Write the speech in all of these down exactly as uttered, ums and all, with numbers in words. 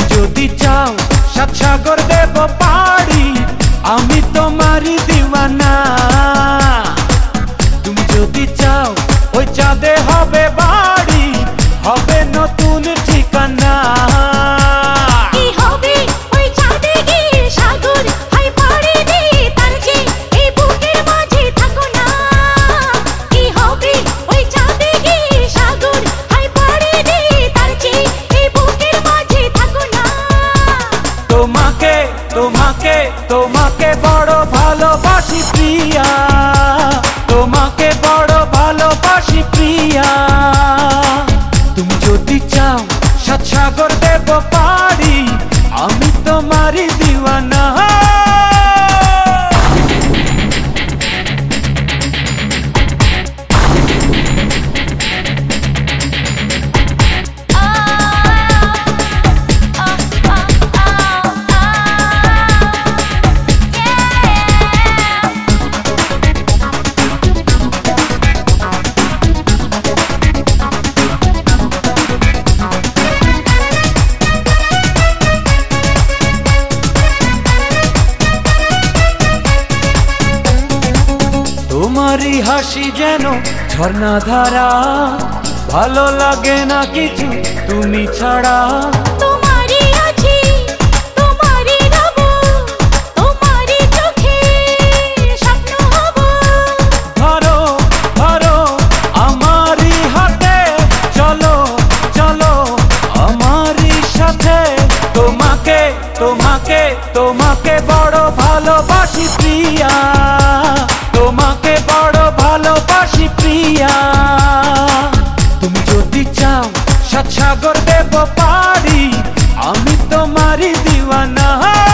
যদি চাও সাত সাগর দেব পাড়ি, আমি তোমারই দিওয়ানা। তুমি যদি চাও ওই চাঁদে হবে বাড়ি, হবে নতুন ঠিকানা। তোমাকে তোমাকে তোমাকে বড় ভালোবাসি প্রিয়া, তোমাকে বড় ভালোবাসি প্রিয়া। তুমি যদি চাও সাত সাগর দেব পাড়ি, আমি তোমারই দিওয়ানা। তোমারই হাসি যেন ঝর্ণা ধারা, ভালো লাগে না কিছু তুমি ছাড়া। তোমারই আছি তোমারই রব, তোমারই চোখে স্বপ্ন হব। ধরো ধরো আমারই হাতে, চলো চলো আমারই সাথে। তোমাকে তোমাকে তোমাকে বড় ভালোবাসি প্রিয়া, তোমাকে বড় ভালোবাসি প্রিয়া। তুমি যদি চাও সাত সাগর দেব পাড়ি, আমি তোমারই দিওয়ানা।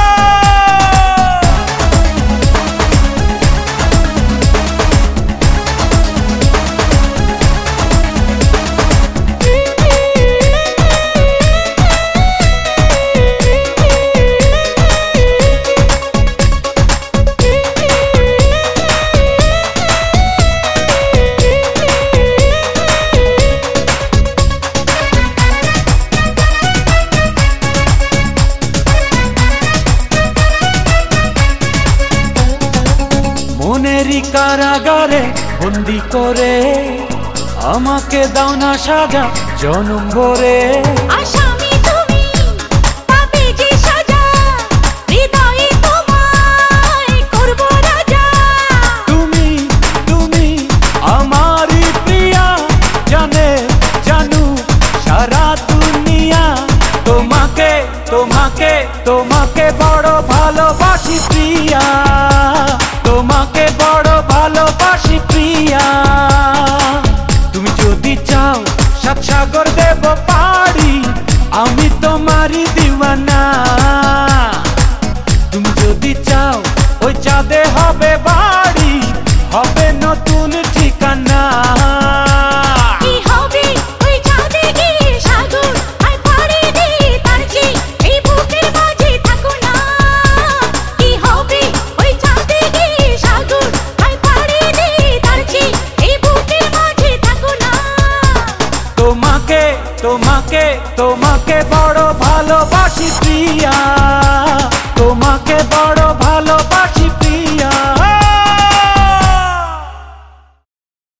মনেরই কারাগারে বন্দি করে, আমাকে দাও না সাজা জনম ভরে। আসামি তুমি পাবে যে সাজা, হৃদয়ে তোমায় করব রাজা। তুমি তুমি আমারই প্রিয়া, জানে জানু সারা দুনিয়া। তোমাকে তোমাকে তোমাকে বড় ভালোবাসি প্রিয়া, তোমাকে বড় ভালোবাসি প্রিয়া। তুমি যদি চাও সাত সাগর দেব পাড়ি, আমি তোমারই দিওয়ানা। তুমি যদি চাও ওই চাঁদে হবে বাড়ি, হবে নতুন ঠিকানা। তোমাকে তোমাকে তোমাকে বড় ভালোবাসি প্রিয়া।